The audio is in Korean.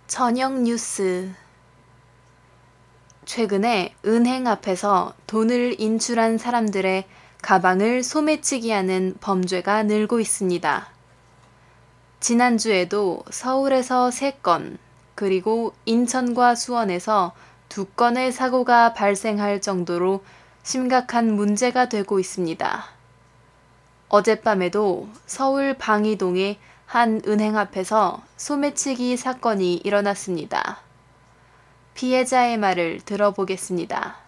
저녁 뉴스. 최근에 은행 앞에서 돈을 인출한 사람들의 가방을 소매치기 하는 범죄가 늘고 있습니다. 지난주에도 서울에서 3건, 그리고 인천과 수원에서 2건의 사고가 발생할 정도로 심각한 문제가 되고 있습니다. 어젯밤에도 서울 방이동의 한 은행 앞에서 소매치기 사건이 일어났습니다. 피해자의 말을 들어보겠습니다.